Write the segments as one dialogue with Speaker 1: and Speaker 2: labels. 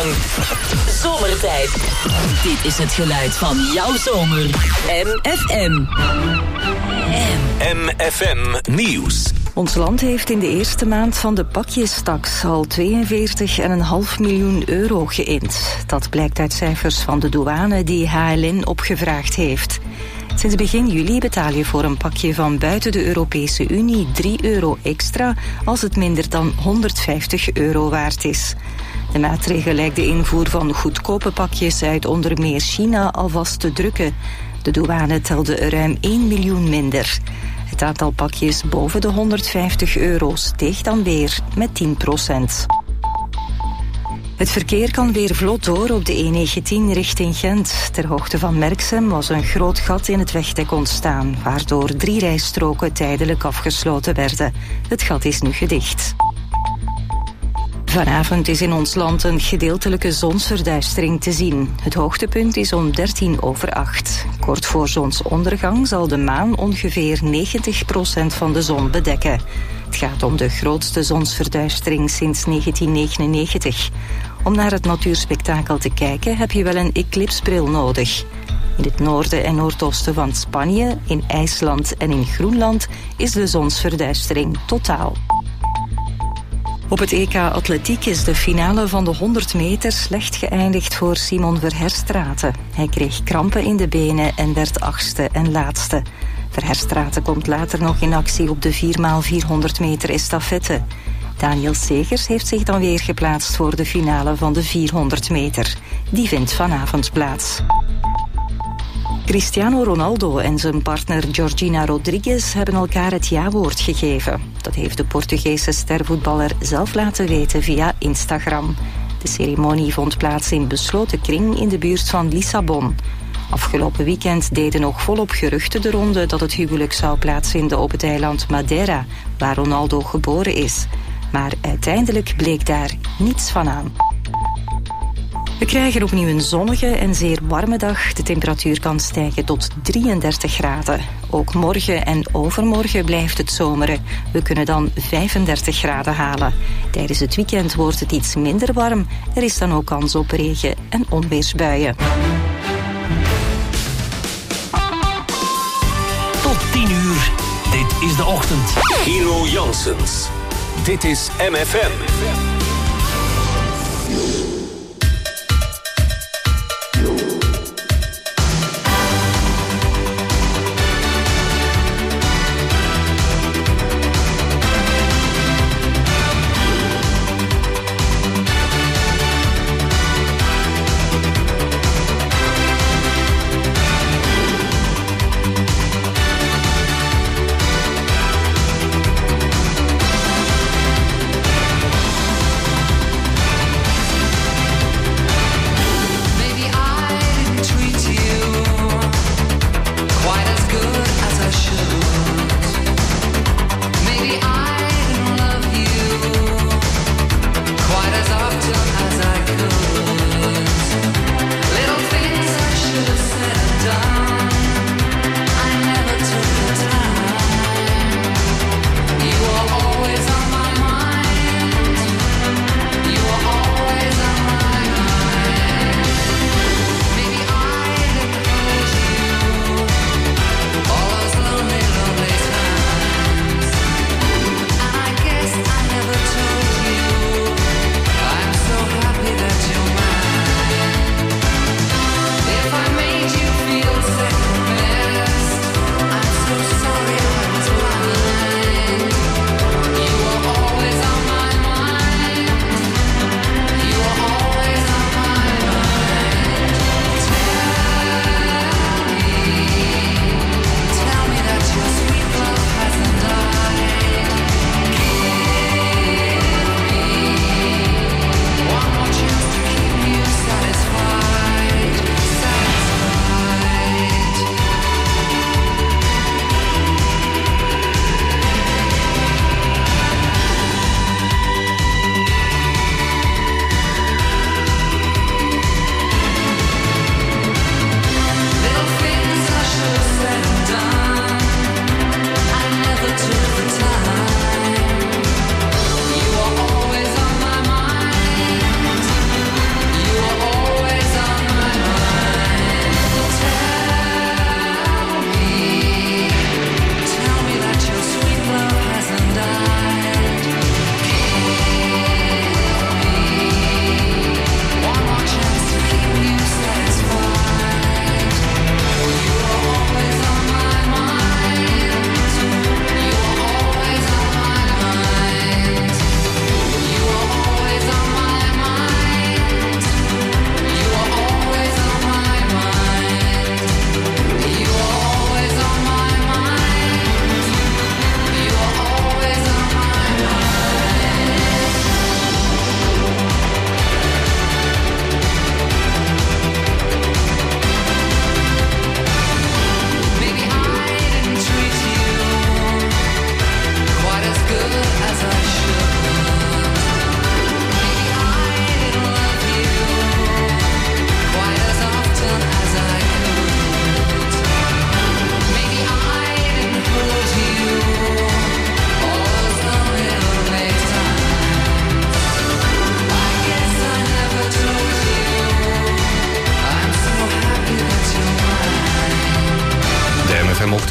Speaker 1: lang. Zomertijd. Dit is het geluid van jouw zomer. MFM.
Speaker 2: MFM Nieuws.
Speaker 3: Ons land heeft in de eerste maand van de pakjestaks al 42,5 miljoen euro geïnd. Dat blijkt uit cijfers van de douane die HLN opgevraagd heeft. Sinds begin juli betaal je voor een pakje van buiten de Europese Unie €3 extra als het minder dan €150 waard is. De maatregel lijkt de invoer van goedkope pakjes uit onder meer China alvast te drukken. De douane telde er ruim 1 miljoen minder. Het aantal pakjes boven de €150 steeg dan weer met 10%. Het verkeer kan weer vlot door op de E19 richting Gent. Ter hoogte van Merksem was een groot gat in het wegdek ontstaan, waardoor 3 rijstroken tijdelijk afgesloten werden. Het gat is nu gedicht. Vanavond is in ons land een gedeeltelijke zonsverduistering te zien. Het hoogtepunt is om 8:13. Kort voor zonsondergang zal de maan ongeveer 90% van de zon bedekken. Het gaat om de grootste zonsverduistering sinds 1999. Om naar het natuurspektakel te kijken heb je wel een eclipsbril nodig. In het noorden en noordoosten van Spanje, in IJsland en in Groenland is de zonsverduistering totaal. Op het EK Atletiek is de finale van de 100 meter slecht geëindigd voor Simon Verherstraete. Hij kreeg krampen in de benen en werd 8e en laatste. Verherstraete komt later nog in actie op de 4x400 meter estafette. Daniel Segers heeft zich dan weer geplaatst voor de finale van de 400 meter. Die vindt vanavond plaats. Cristiano Ronaldo en zijn partner Georgina Rodriguez hebben elkaar het ja-woord gegeven. Dat heeft de Portugese stervoetballer zelf laten weten via Instagram. De ceremonie vond plaats in besloten kring in de buurt van Lissabon. Afgelopen weekend deden nog volop geruchten de ronde dat het huwelijk zou plaatsvinden op het eiland Madeira, waar Ronaldo geboren is. Maar uiteindelijk bleek daar niets van aan. We krijgen opnieuw een zonnige en zeer warme dag. De temperatuur kan stijgen tot 33 graden. Ook morgen en overmorgen blijft het zomeren. We kunnen dan 35 graden halen. Tijdens het weekend wordt het iets minder warm. Er is dan ook kans op regen- en onweersbuien.
Speaker 2: Tot 10 uur. Dit is de ochtend. Hero Janssens. Dit is MFM.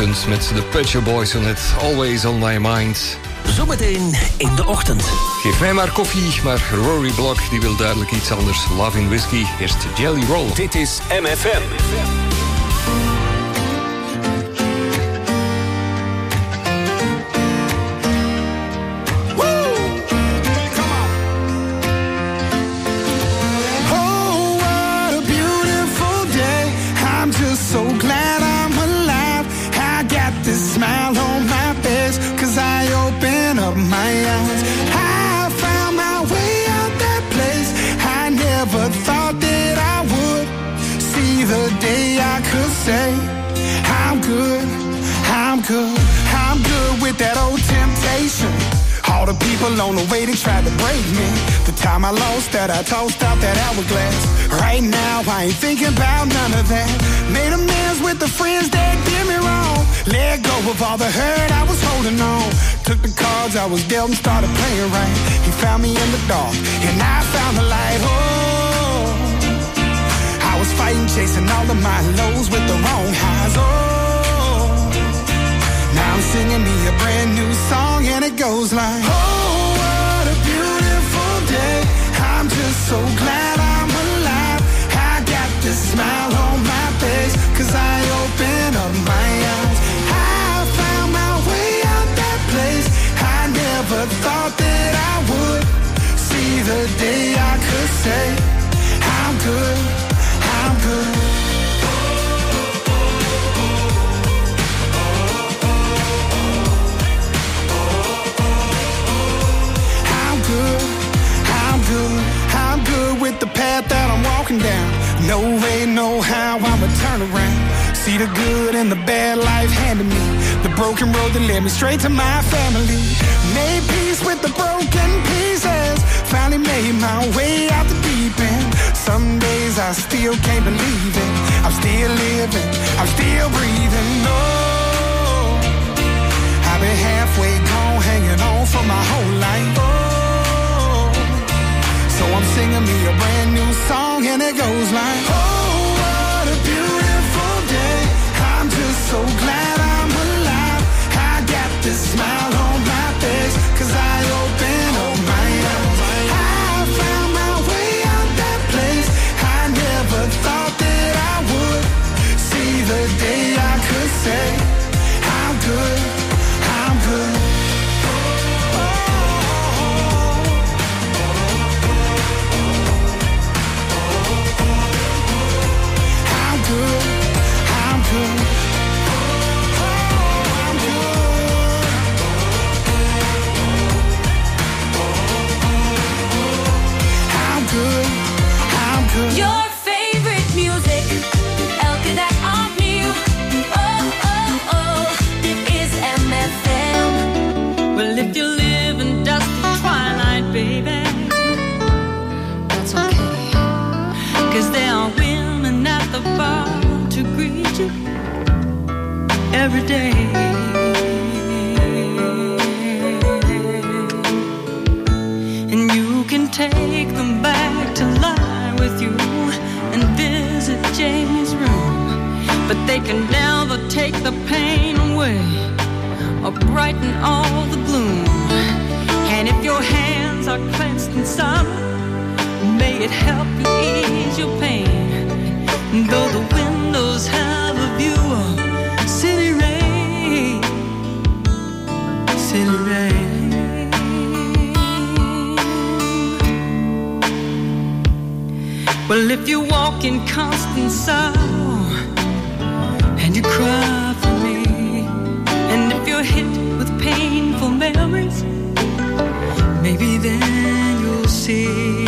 Speaker 4: ochtend met de Pet Shop Boys en het Always on My Mind.
Speaker 2: Zometeen in de ochtend.
Speaker 4: Geef mij maar koffie, maar Rory Block die wil duidelijk iets anders. Loving Whiskey, eerst Jelly Roll.
Speaker 2: Dit is MFM.
Speaker 5: So glad I'm alive. I got this smile on my face, 'cause I open up my eyes. I found my way out that place. I never thought that I would see the day I could say I'm good, I'm good, I'm good with that old temptation. All the people on the way that tried to break me. The time I lost that, I tossed out that hourglass. Right now, I ain't thinking about none of that. Made amends with the friends that did me wrong. Let go of all the hurt I was holding on. Took the cards I was dealt and started playing right. He found me in the dark, and I found the light. Oh, I was fighting, chasing all of my lows with the wrong highs. Oh, now I'm singing me a brand new song, and it goes like, oh, what a beautiful day. I'm just so glad I'm alive. I got this smile on my face, 'cause I open up my eyes. I found my way out that place. I never thought that I would see the day I could say I'm good, I'm good. I'm good with the path that I'm walking down. No way, no how, I'ma turn around. See the good and the bad life handed me. The broken road that led me straight to my family. Made peace with the broken pieces. Finally made my way out the deep end. Some days I still can't believe it. I'm still living, I'm still breathing. Oh, I've been halfway gone, hanging on for my whole life. So I'm singing me a brand new song, and it goes like, oh, what a beautiful day. I'm just so glad I'm alive. I got this smile on my face, 'cause I open up my eyes. I found my way out that place. I never thought that I would see the day I could say I'm good, I'm good.
Speaker 6: Your favorite music, elke dag opnieuw. Oh, oh, oh, dit is MFM.
Speaker 7: Well, if you live in dusty twilight, baby, that's okay. 'Cause there are women at the bar to greet you every day. And you can take them back to lie with you and visit Jamie's room, but they can never take the pain away or brighten all the gloom. And if your hands are clenched in sorrow, may it help you ease your pain. Though the windows have a view of city rain, city rain. Well, if you walk in constant sorrow and you cry for me, and if you're hit with painful memories, maybe then you'll see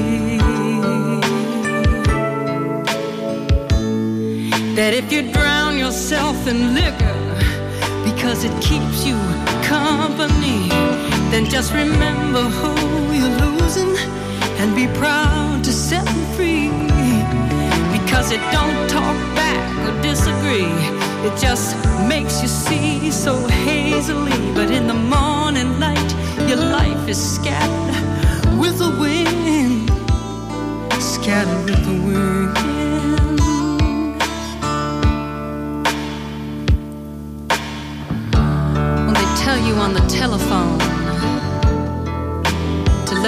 Speaker 7: that if you drown yourself in liquor because it keeps you company, then just remember who you're losing and be proud to set them free. Because it don't talk back or disagree, it just makes you see so hazily. But in the morning light, your life is scattered with the wind, scattered with the wind.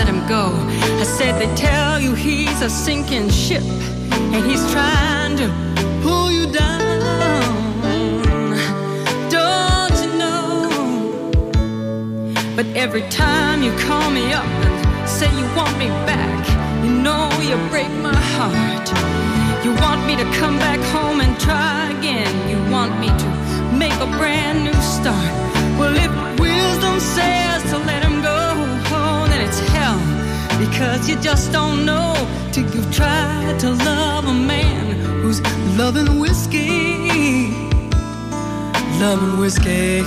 Speaker 7: let him go. I said they tell you he's a sinking ship, and he's trying to pull you down. Don't you know? But every time you call me up and say you want me back, you know you break my heart. You want me to come back home and try again. You want me to make a brand new start. Well, if wisdom says to let him go, oh, then it's hell. Because you just don't know till you've tried to love a man who's loving whiskey. Loving whiskey.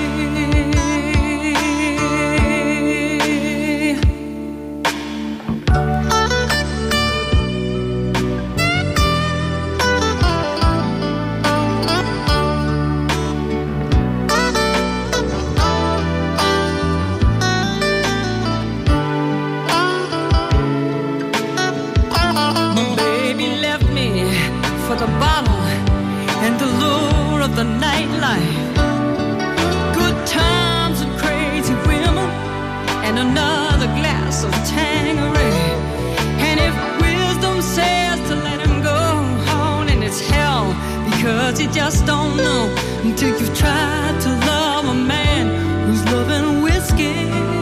Speaker 7: The nightlife, good times and crazy women, and another glass of Tanqueray. And if wisdom says to let him go on, and it's hell, because you just don't know until you've tried to love a man who's loving whiskey,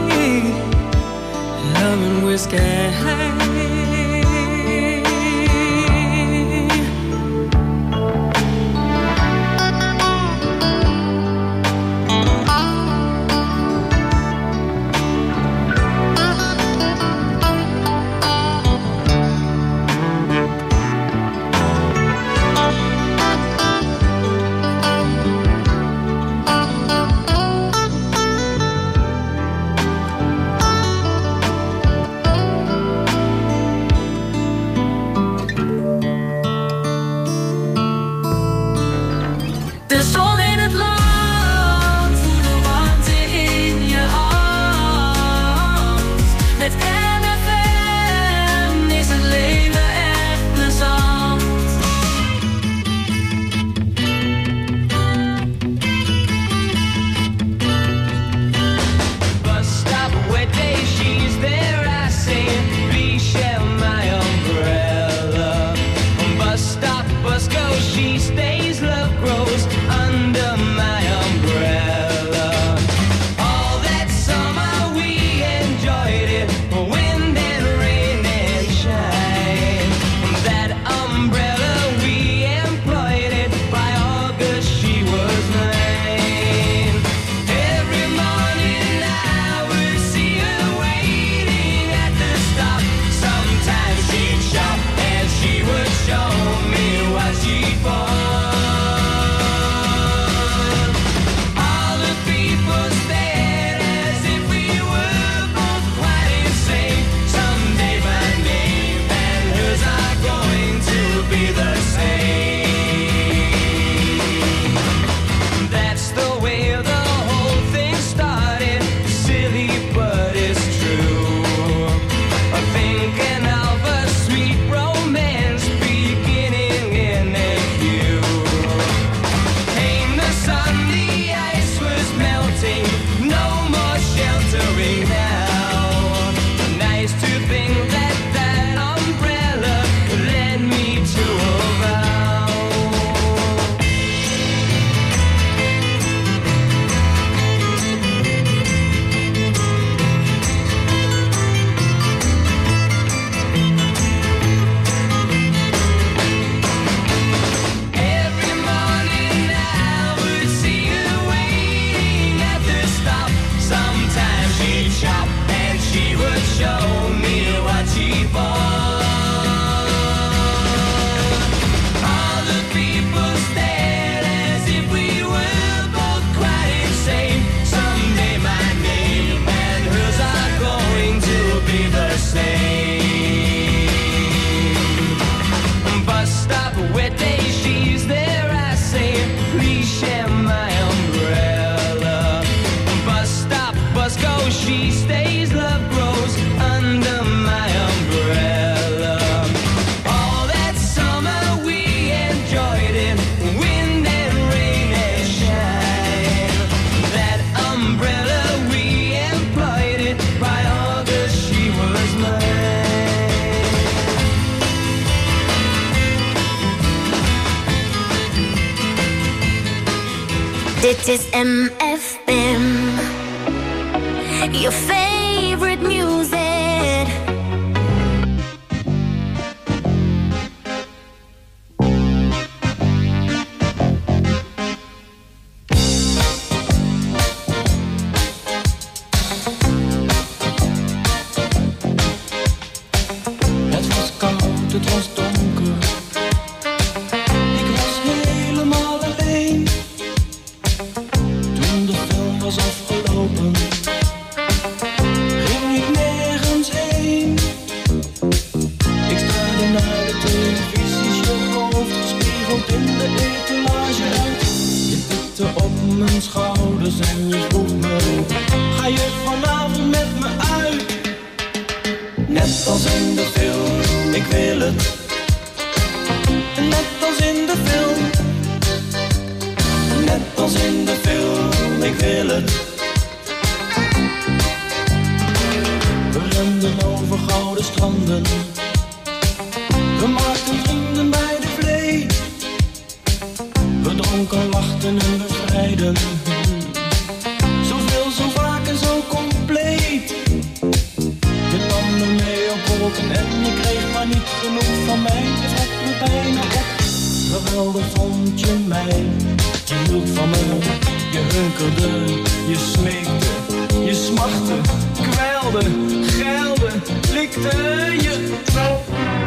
Speaker 7: loving whiskey.
Speaker 6: Dit is MFM, your favorite music.
Speaker 8: Het was koud, het was donker. Ik was helemaal alleen. Toen de film was afgelopen, ging ik nergens heen. Ik staarde naar de televisie, je hoofd gespiegeld in de etalage uit. Je tikte op mijn schouders en je vroeg me, ga je vanavond met me uit? Net als in de film, ik wil het. Net als in de film. Net als in de film, ik wil het. We renden over gouden stranden. We maakten vrienden bij de vlee. We dronken, lachten en bevrijden. Zoveel, zo vaak en zo compleet. Je nam me mee op wolken en je kreeg maar niet genoeg van mij. Je trok me bijna op, geweldig vond je mij. Je hield van me, je hunkerde, je smeekte, je smachtte, kwijlde, geilde, likte je zo.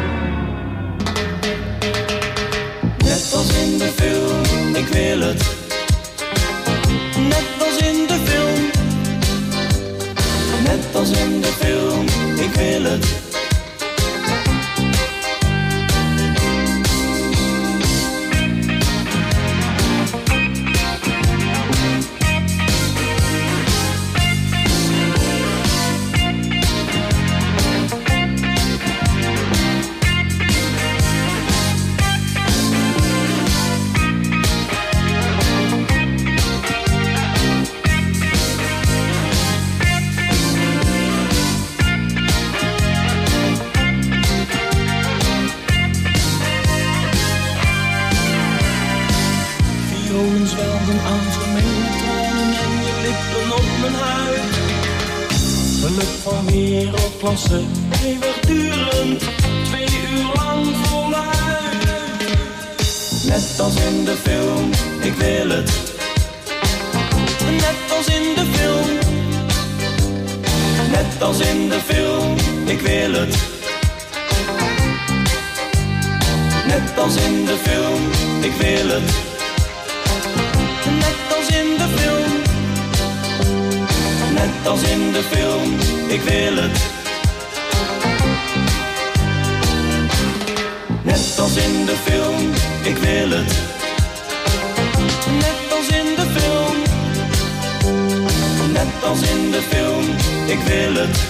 Speaker 8: Net als in de film, ik wil het. Net als in de film. Net als in de film, ik wil het. Violen zwelden aan vermengde tranen en je lippen op mijn huid. Geluk van wereldklasse, eeuwigdurend, 2 uur lang voluit. Net als in de film, ik wil het. Net als in de film. Net als in de film, ik wil het. Net als in de film, ik wil het. Net als in de film. Net als in de film, ik wil het. Net als in de film, ik wil het. Net als in de film. Net als in de film, ik wil het.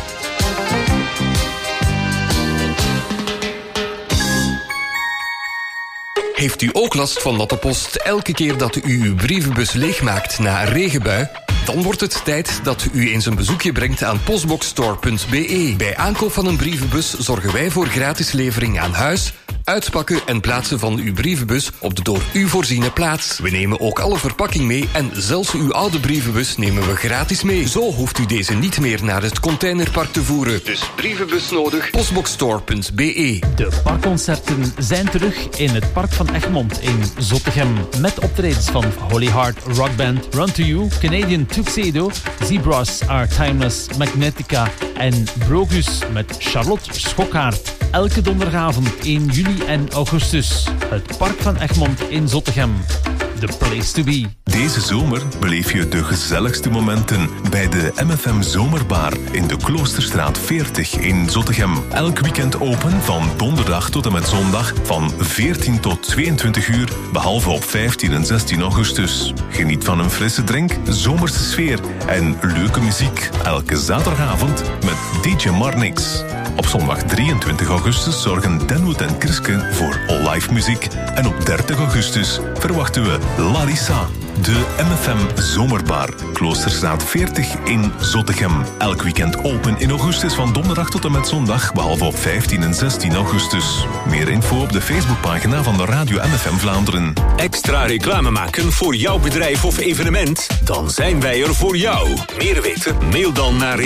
Speaker 4: Heeft u ook last van natte post elke keer dat u uw brievenbus leegmaakt na een regenbui? Dan wordt het tijd dat u eens een bezoekje brengt aan postboxstore.be. Bij aankoop van een brievenbus zorgen wij voor gratis levering aan huis, uitpakken en plaatsen van uw brievenbus op de door u voorziene plaats. We nemen ook alle verpakking mee en zelfs uw oude brievenbus nemen we gratis mee. Zo hoeft u deze niet meer naar het containerpark te voeren. Dus brievenbus nodig, postboxstore.be.
Speaker 9: De parkconcerten zijn terug in het Park van Egmond in Zottegem. Met optredens van Holy Heart Rockband, Run to You, Canadian Tuxedo, Zebras Are Timeless, Magnetica en Brogus met Charlotte Schokkaert. Elke donderdagavond in juli en augustus. Het Park van Egmond in Zottegem. The place to be.
Speaker 10: Deze zomer beleef je de gezelligste momenten bij de MFM Zomerbar in de Kloosterstraat 40 in Zottegem. Elk weekend open van donderdag tot en met zondag van 14 tot 22 uur, behalve op 15 en 16 augustus. Geniet van een frisse drink, zomerse sfeer en leuke muziek. Elke zaterdagavond met DJ Marnix. Op zondag 23 augustus zorgen Denwood en Kriske voor live muziek. En op 30 augustus verwachten we Larissa. De MFM Zomerbar, Kloosterstraat 40 in Zottegem. Elk weekend open in augustus van donderdag tot en met zondag, behalve op 15 en 16 augustus. Meer info op de Facebookpagina van de Radio MFM Vlaanderen.
Speaker 2: Extra reclame maken voor jouw bedrijf of evenement? Dan zijn wij er voor jou. Meer weten? Mail dan naar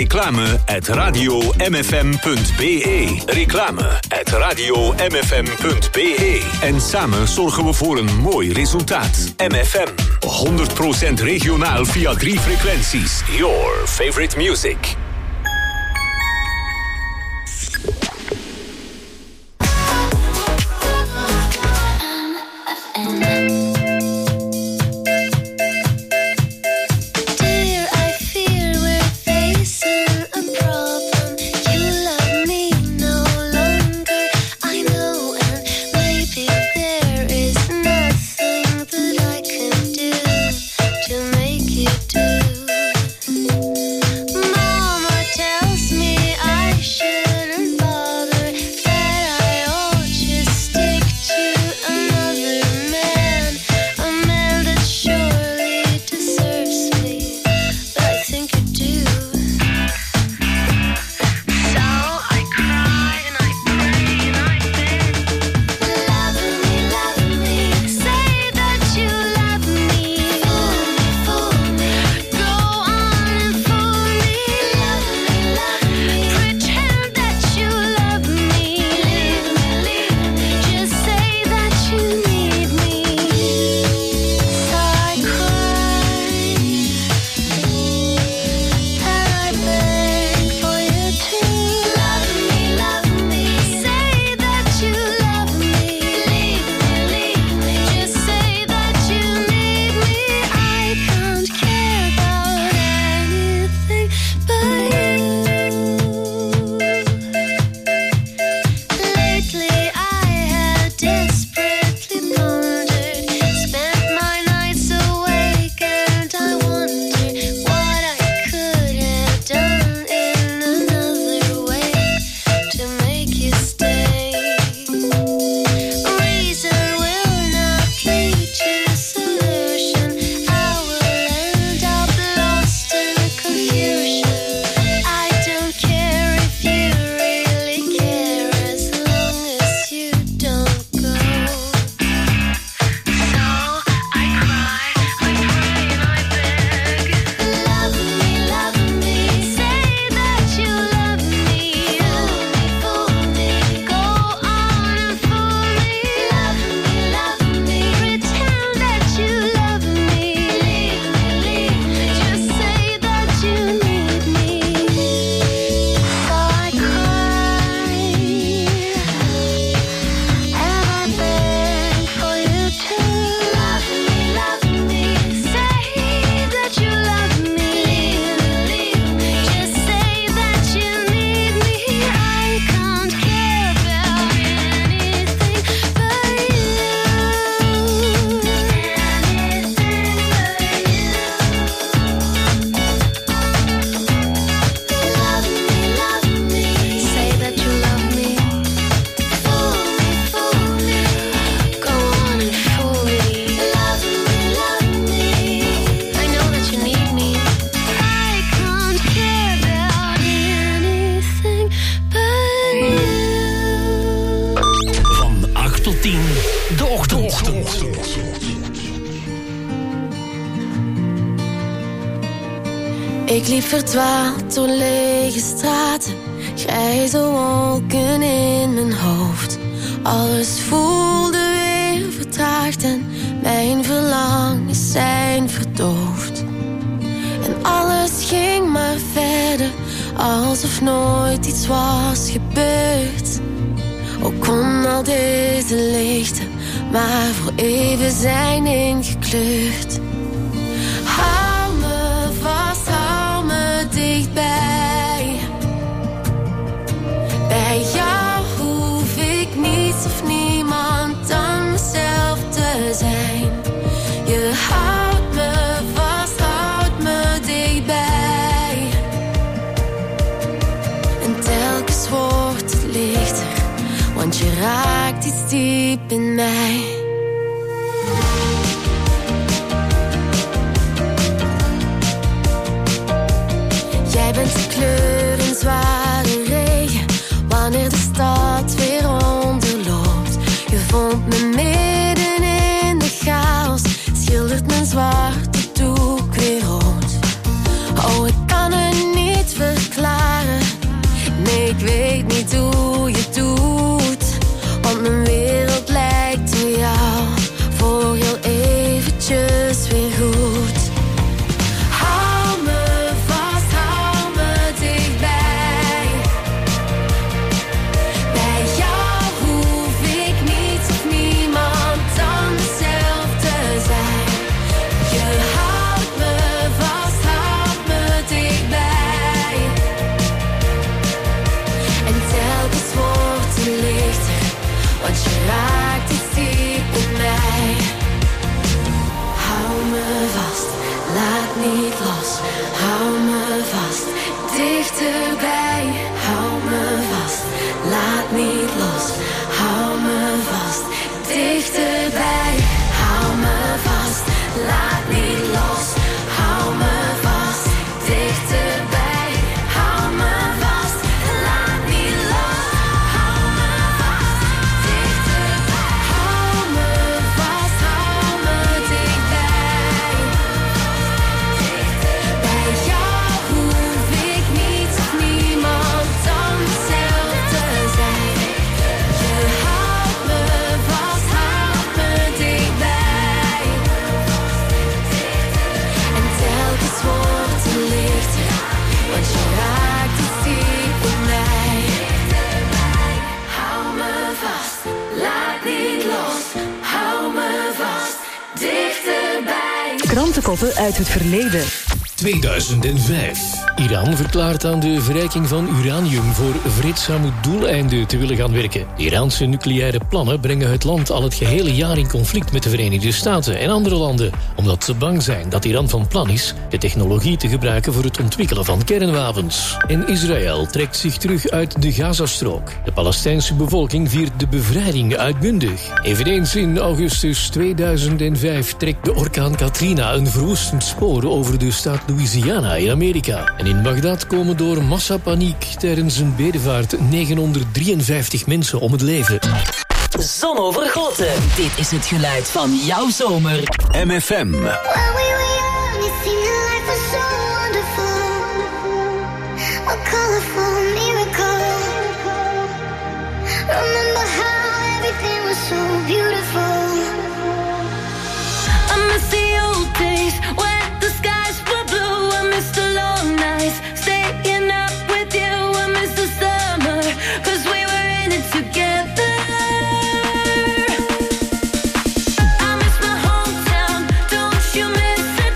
Speaker 2: reclame@radiomfm.be. Reclame@radiomfm.be. En samen zorgen we voor een mooi resultaat. MFM. 100% regionaal via 3 frequenties. Your favorite music.
Speaker 11: Ik liep verdwaald door lege straten, grijze wolken in mijn hoofd. Alles voelde weer vertraagd en mijn verlangens zijn verdoofd. En alles ging maar verder, alsof nooit iets was gebeurd. Ook kon al deze lichten maar voor even zijn ingekleurd. Hou me vast, hou me dichtbij. Bij jou hoef ik niets of niemand dan mezelf te zijn. Je houdt me vast, houdt me dichtbij. En telkens wordt het lichter, want je raakt iets diep in mij. weten hoe je het doet. Want mijn wereld lijkt door jou voor heel eventjes weer goed. Hou me vast, hou me dichtbij. Bij jou hoef ik niets of niemand dan mezelf te zijn. Je houdt me vast, houdt me dichtbij. En telkens wordt het lichter, want je raakt iets diep in mij. Hou me vast, laat niet los. Hou me vast, dichterbij. Hou me vast, laat niet los. Hou me vast, dichterbij. Hou me vast, laat niet los. Hou me vast, dichterbij. Hou me vast, laat niet los. Hou me vast, dichterbij. Hou me vast, hou me dichtbij. Bij jou hoef ik niets of niemand dan mezelf te zijn. Je houdt me vast, houdt me dichtbij. En telkens wordt het lichter, want je raakt iets diep in mij. Hou me vast, laat niet los. Hou me vast, dichterbij.
Speaker 3: Krantenkoppen uit het verleden.
Speaker 12: 2005. Iran verklaart aan de verrijking van uranium voor vreedzame doeleinden te willen gaan werken. De Iraanse nucleaire plannen brengen het land al het gehele jaar in conflict met de Verenigde Staten en andere landen, omdat ze bang zijn dat Iran van plan is de technologie te gebruiken voor het ontwikkelen van kernwapens. En Israël trekt zich terug uit de Gazastrook. De Palestijnse bevolking viert de bevrijding uitbundig. Eveneens in augustus 2005 trekt de orkaan Katrina een verwoestend spoor over de staat Louisiana in Amerika. En in Bagdad komen door massapaniek tijdens een bedevaart 953 mensen om het leven.
Speaker 1: Zonovergoten. Dit is het geluid van jouw zomer.
Speaker 2: MFM.
Speaker 11: Together. I miss my hometown, don't you miss it?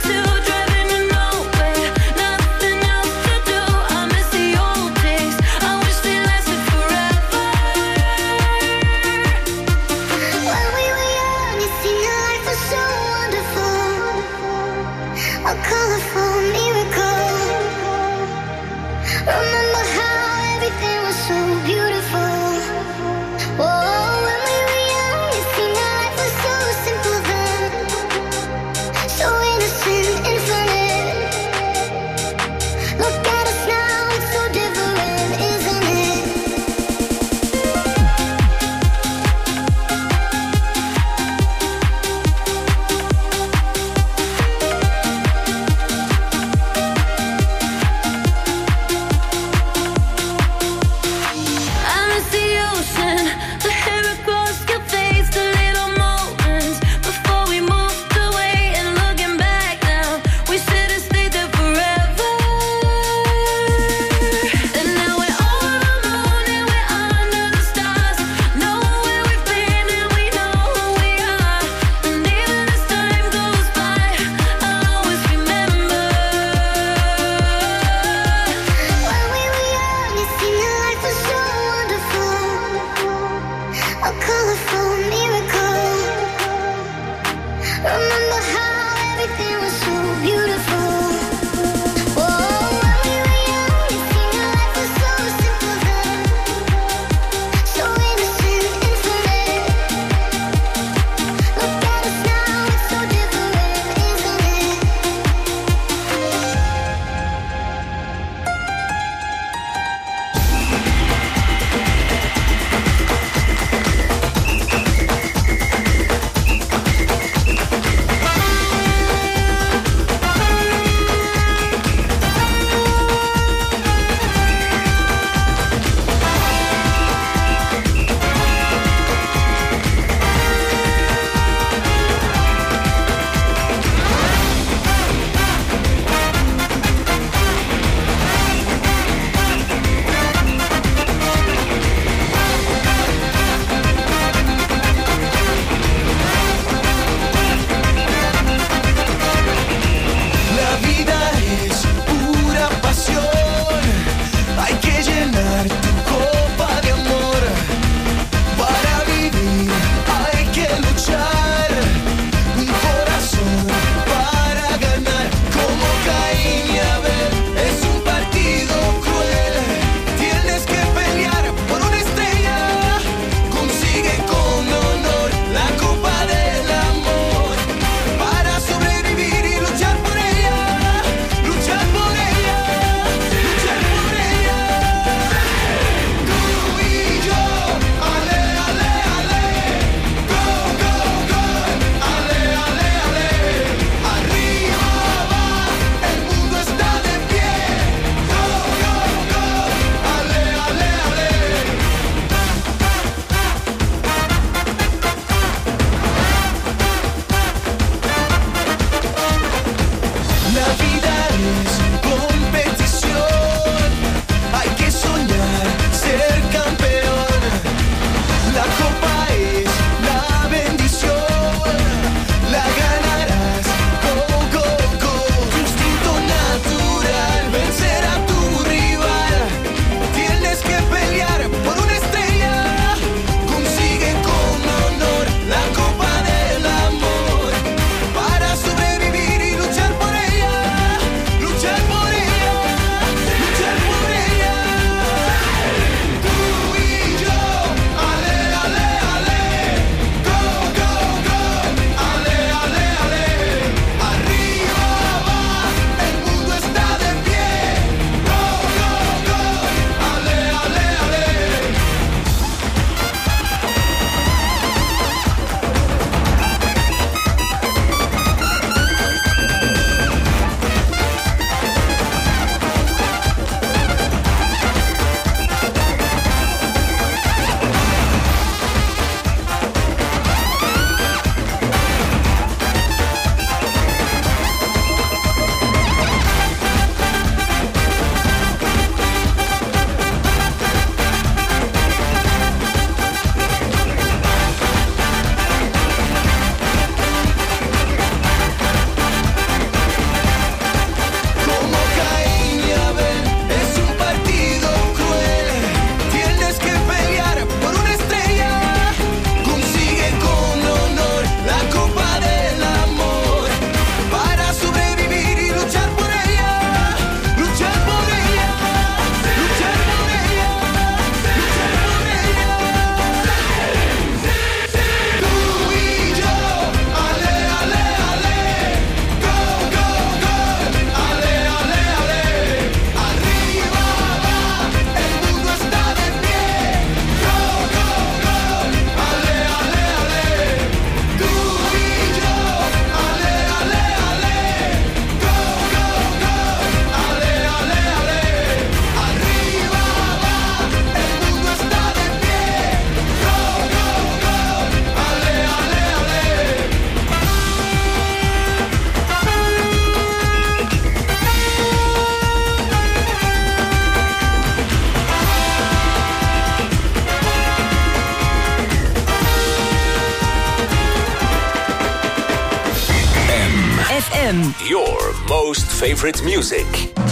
Speaker 1: FM.
Speaker 2: Your most favorite music.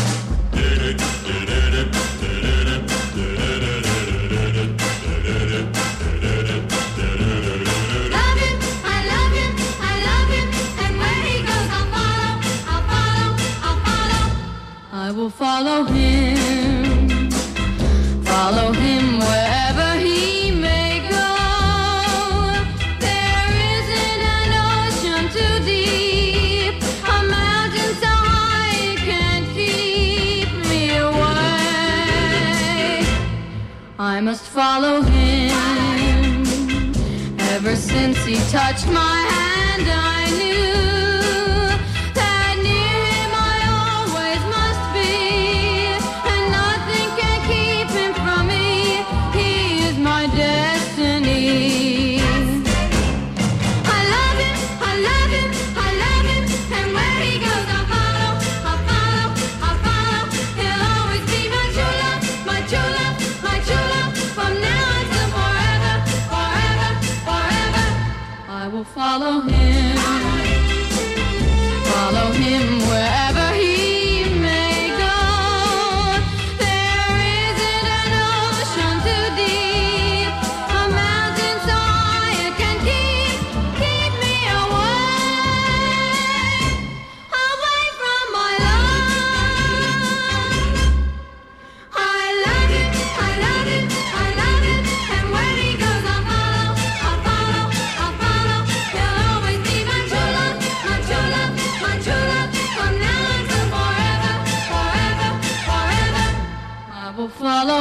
Speaker 6: I will follow him wherever he may go. There isn't an ocean too deep, a mountain so high it can't keep me away. I must follow him. Ever since he touched my hand, I knew follow him wherever he may go. There isn't an ocean too deep, a mountain so high it can keep me away from my love. I love him, and where he goes I'll follow. He'll always be my true love, from now until forever. I will follow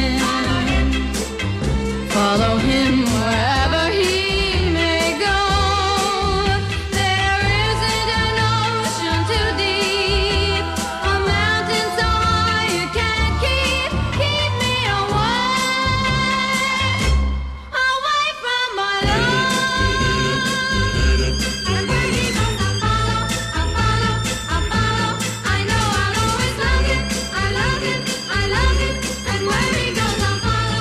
Speaker 6: him wherever he may go. There isn't an ocean too deep, a mountain so high you can't keep me away from my love. And where he goes I'll follow. I know I'll always love him, and where he goes I'll follow.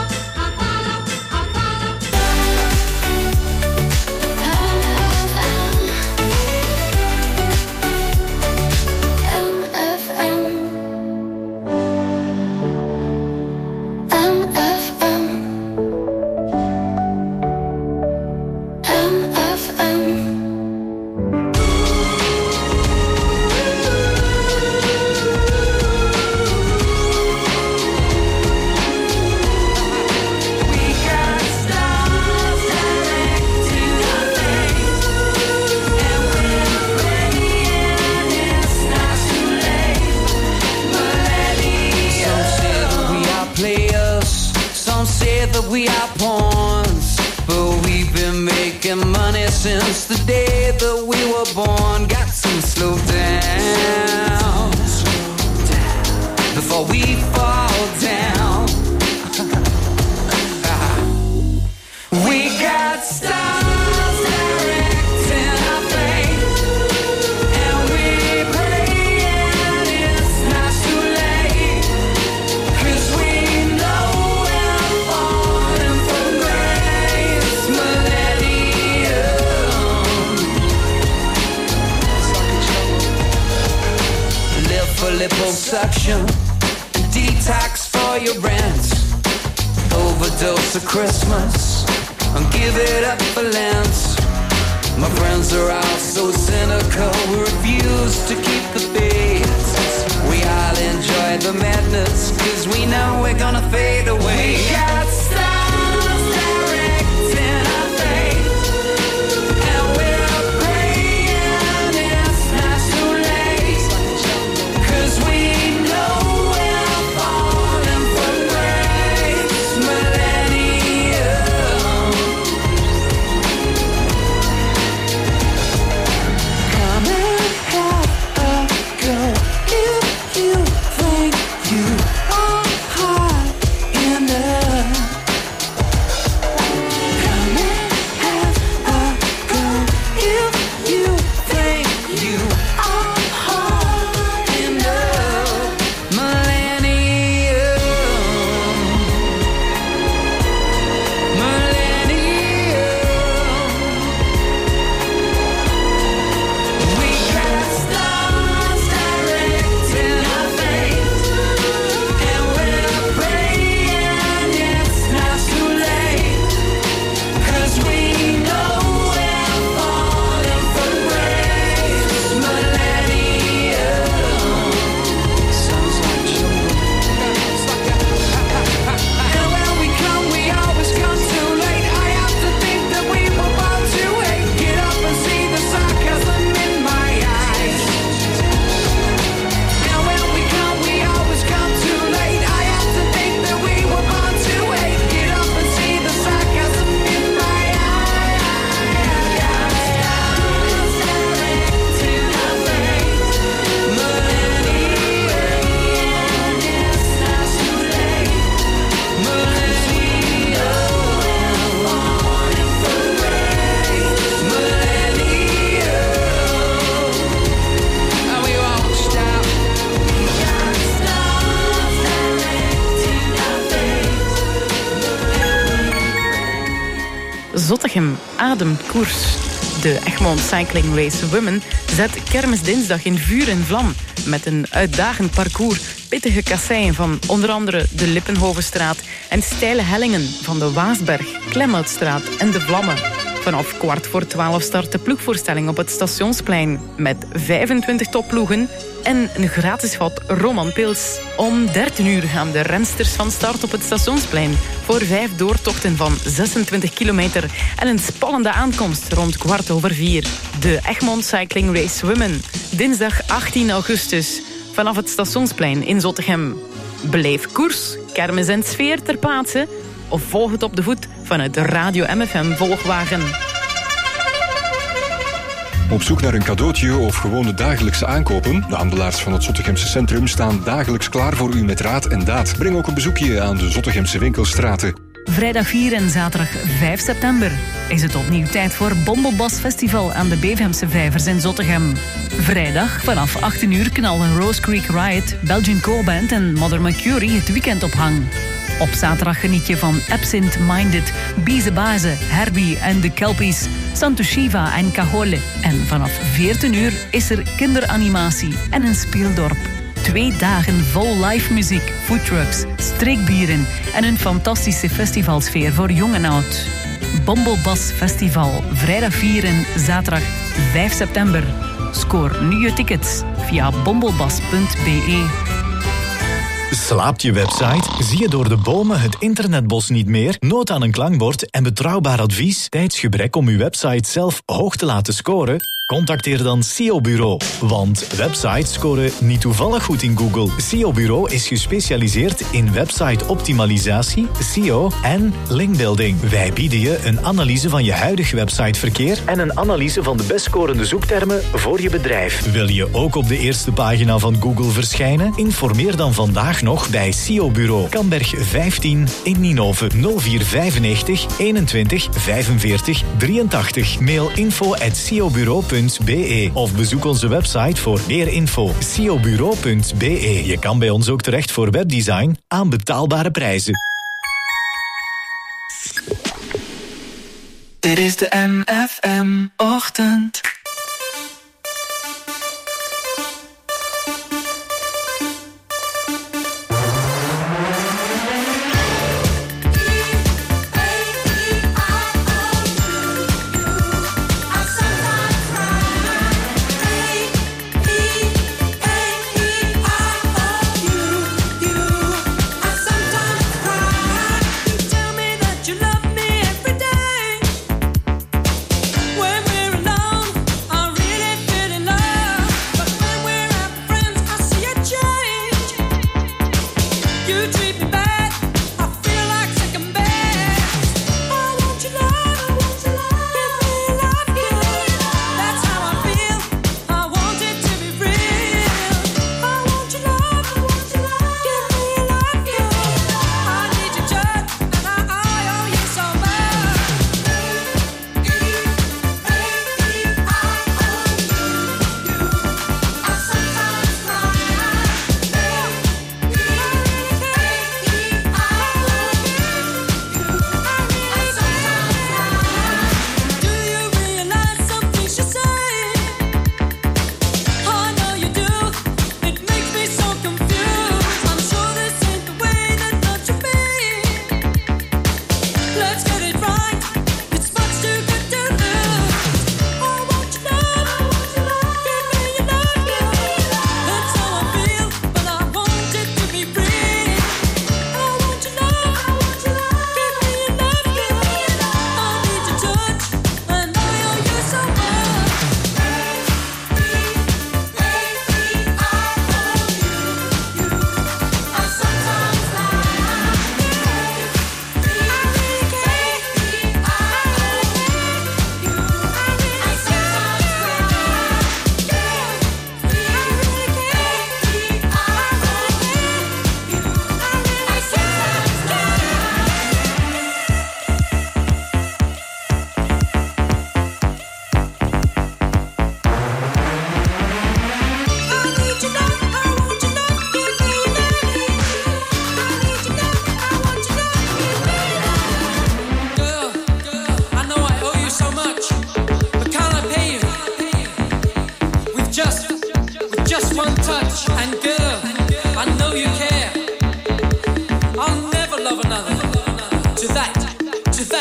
Speaker 13: That we are pawns, but we've been making money since the day that we were born. Got to slow down before we fall down. We got stars directing our fate, and we praying it's not too late, 'cause we know liposuction, detox for your rent, overdose of Christmas, and give it up for Lent. My friends are all so cynical, we refuse to keep the faith. We all enjoy the madness, 'cause we know we're gonna fade away. We got stars directing our fate, and we're praying it's not too late, 'cause we know we're falling from grace. Millennium come and have a go if you think you are high enough.
Speaker 14: Zottegem ademt koers. De Egmond Cycling Race Women zet kermisdinsdag in vuur en vlam met een uitdagend parcours, pittige kasseien van onder andere de Lippenhovenstraat en steile hellingen van de Waasberg, Klemhoutstraat en de Vlammen. Vanaf 11:15 start de ploegvoorstelling op het Stationsplein met 25 topploegen en een gratis vat Roman Pils. Om 13 uur gaan de rensters van start op het Stationsplein voor 5 doortochten van 26 kilometer en een spannende aankomst rond 4:15. De Egmond Cycling Race Women, dinsdag 18 augustus, vanaf het Stationsplein in Zottegem. Beleef koers, kermis en sfeer ter plaatse of volg het op de voet vanuit de Radio MFM Volgwagen.
Speaker 15: Op zoek naar een cadeautje of gewoon de dagelijkse aankopen? De handelaars van het Zottegemse centrum staan dagelijks klaar voor u met raad en daad. Breng ook een bezoekje aan de Zottegemse winkelstraten.
Speaker 16: Vrijdag 4 en zaterdag 5 september is het opnieuw tijd voor Bombelbas Festival aan de Beverhemse Vijvers in Zottegem. Vrijdag vanaf 18 uur knallen Rose Creek Riot, Belgian Core Band en Mother Mercury het weekend op hang. Op zaterdag geniet je van Absent Minded, Biezebaze, Herbie en de Kelpies, Santo Shiva en Cajole. En vanaf 14 uur is er kinderanimatie en een speeldorp. 2 dagen vol live muziek, foodtrucks, streekbieren en een fantastische festivalsfeer voor jong en oud. Bombelbas Festival, vrijdag 4 en zaterdag 5 september. Scoor nu je tickets via bombelbas.be.
Speaker 17: Slaapt je website? Zie je door de bomen het internetbos niet meer? Nood aan een klankbord en betrouwbaar advies? Tijdsgebrek om uw website zelf hoog te laten scoren? Contacteer dan SEO Bureau. Want websites scoren niet toevallig goed in Google. SEO Bureau is gespecialiseerd in website-optimalisatie, SEO en linkbuilding. Wij bieden je een analyse van je huidige websiteverkeer en een analyse van de best scorende zoektermen voor je bedrijf. Wil je ook op de eerste pagina van Google verschijnen? Informeer dan vandaag nog bij SEO Bureau. Kamberg 15 in Ninove 0495 21 45 83. Mail info@seobureau.be of bezoek onze website voor meer info. seobureau.be. Je kan bij ons ook terecht voor webdesign aan betaalbare prijzen.
Speaker 8: Dit is de MFM-ochtend.
Speaker 6: When we're alone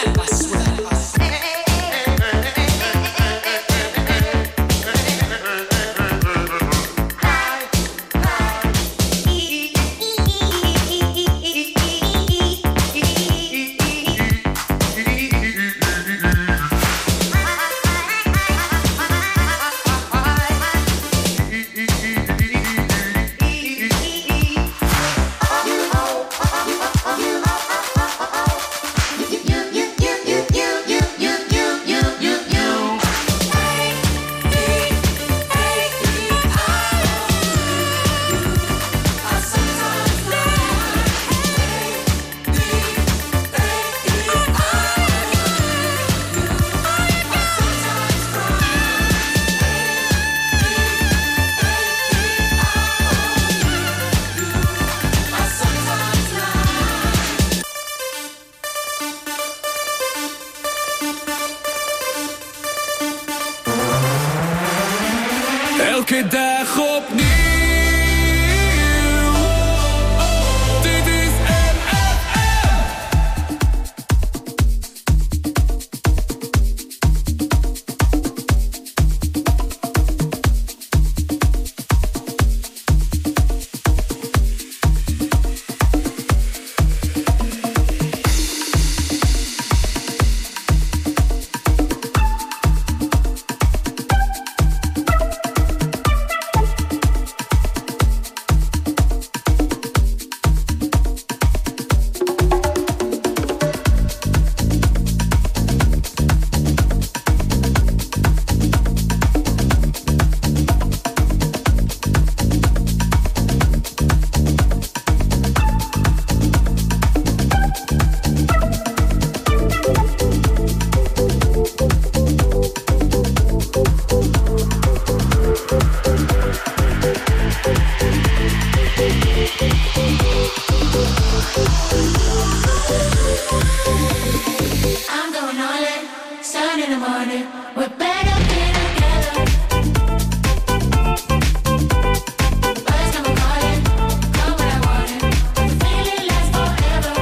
Speaker 13: Elke dag opnieuw. Dit is MFM.
Speaker 6: I'm going all in, sun in the morning. We're better than together. Birds come calling, come when I want it. The feeling lasts forever.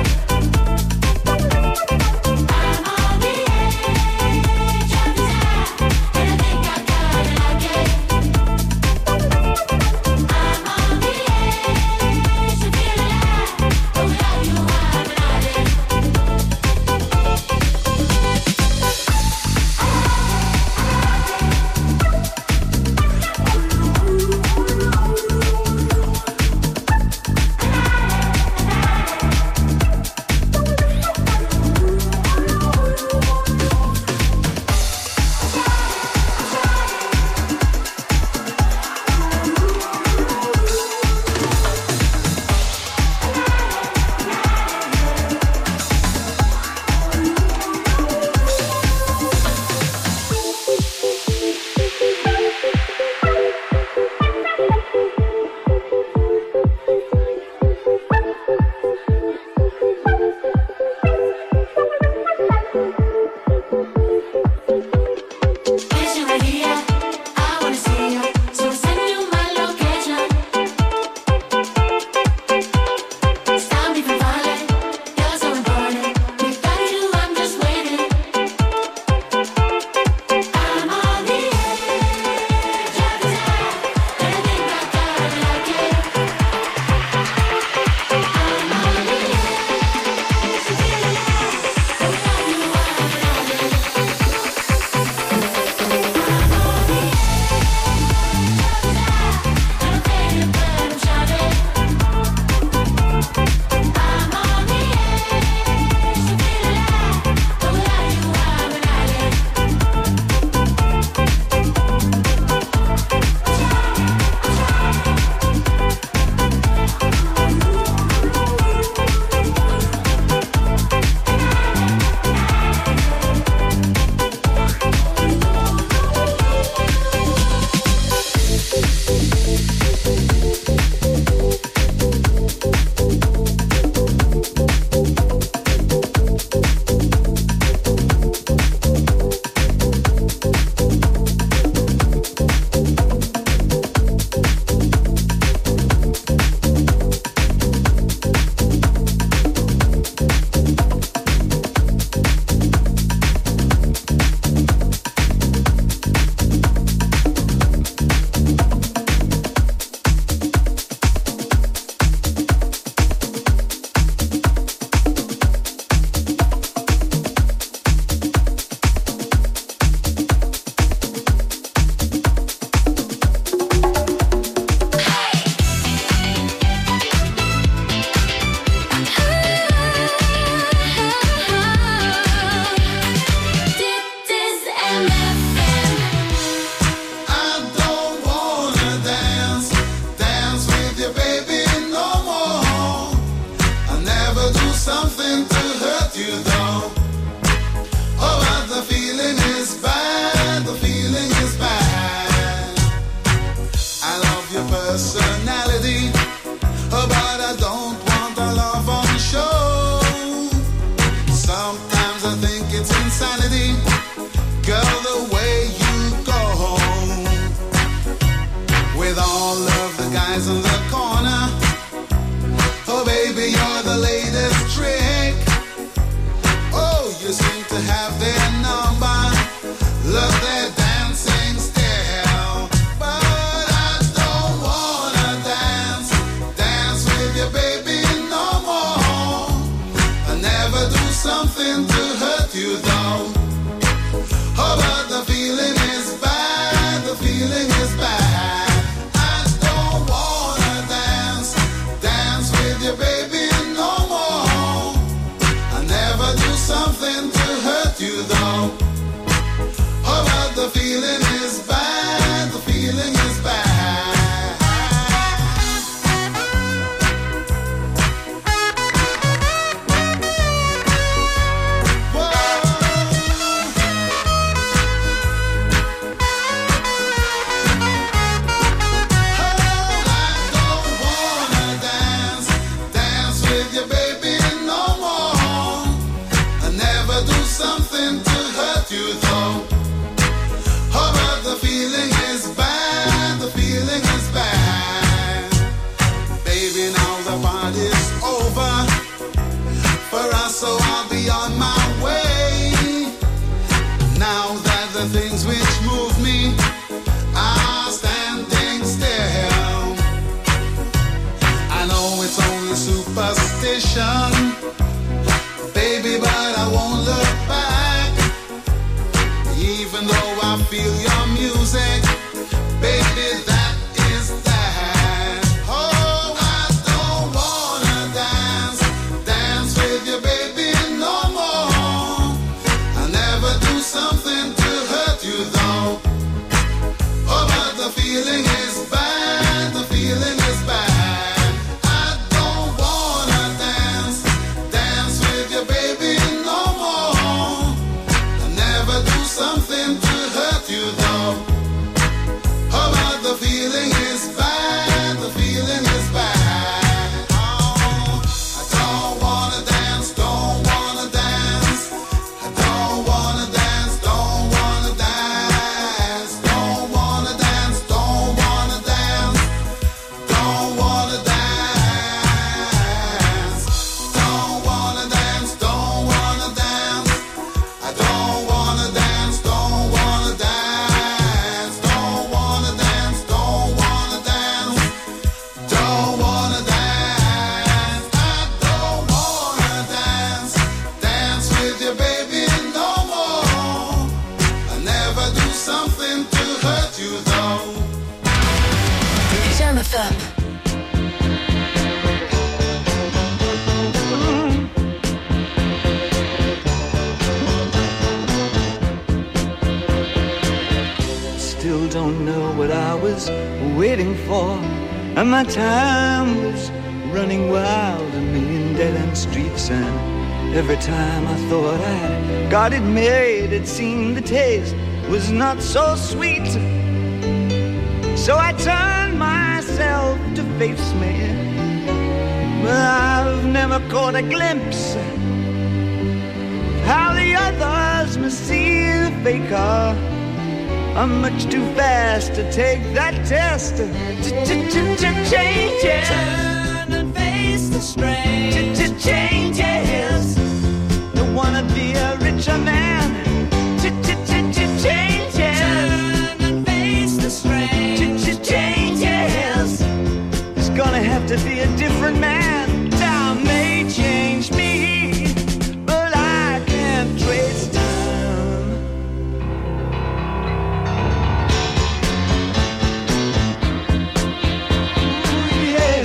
Speaker 6: I'm on the edge of desire, and I think I kinda like it. I'm on the edge to feel alive. Don't have you hiding out it.
Speaker 5: Sometimes I think it's insanity, girl, the way you go with all of the guys in the corner. Oh baby, you're the latest trick. Oh, you seem to have their number, love their dancing style. But I don't wanna dance with you, baby, no more. I never do something to hurt you though. Oh, but the feeling is bad, the feeling is bad. I don't wanna dance with you, baby, no more. I never do something to hurt you though. Oh, but the feeling is bad, the feeling is bad. Something to hurt you though. Oh, but the feeling is bad, the feeling is bad. Baby, now the party's over for us, so I'll be on my way. Now that the things which move me are standing still. I know it's only superstition, baby, but I won't look back. Even though I feel your music, baby, that is that. Oh, I don't wanna dance with you, baby, no more. I never do something to hurt you though. Oh, but the feeling is bad, the feeling is bad. I don't wanna dance with you, baby, no more. I never do something to hurt you though. Oh, but the feeling is bad, the feeling is bad. Oh, I don't wanna dance, don't wanna dance. I don't wanna dance, don't wanna dance. Don't wanna dance, don't wanna dance. Don't wanna dance. Don't wanna dance, don't wanna dance. I don't wanna dance, don't wanna dance. Don't wanna dance, don't wanna dance. Don't wanna dance. I don't wanna dance with you, baby, no more. I never do something to hurt you though.
Speaker 11: Jam FM.
Speaker 18: Still don't know what I was waiting for, and my time was running wild, a million dead-end streets, and every time I thought I got it made, it seemed the taste was not so sweet. So I turned myself to face me, but I've never caught a glimpse how the others must see the faker. I'm much too fast to take that test. Changes. Turn and face the strain. Changes. Don't wanna be a richer man. Changes. Turn and face the strain. Changes. It's gonna have to be a different man. Time may change me, but I can't trace time. Yeah.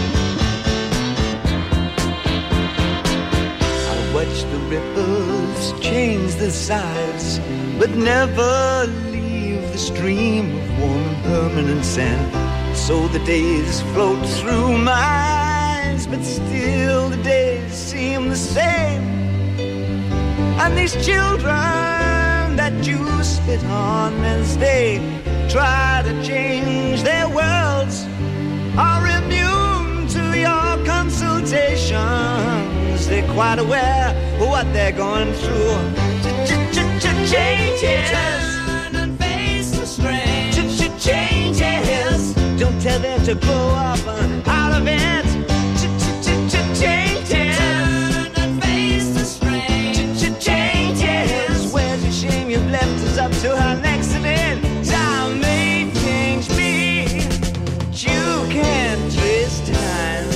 Speaker 18: I watch the ripples change the size, but never leave the stream of warm permanent sand. So the days float through my eyes, but still the days seem the same. And these children that you spit on as they try to change their worlds are immune to your consultations. 'cause they're quite aware of what they're going through. Changes. Turn and face the strain. Changes. Don't tell them to blow up out of it. Changes. Turn and face the strain. Changes. Where's the shame you've left us up to our next event? Time may change me. You can't trace time.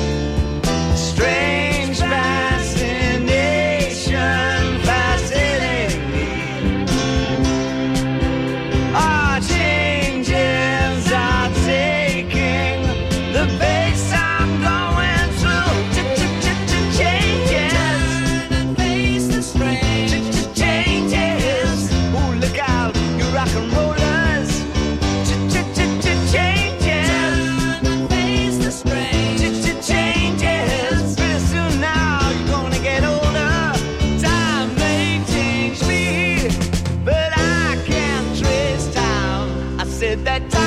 Speaker 18: Strange fascination fascinating me. Our changes are taking the pace I'm going through. Changes. Turn and face the strange. Changes. Ooh, look out, you rock and rollers. Changes. Turn and face the strange. Changes. Pretty soon now you're gonna get older. Time may change me, but I can't trace time. I said that time.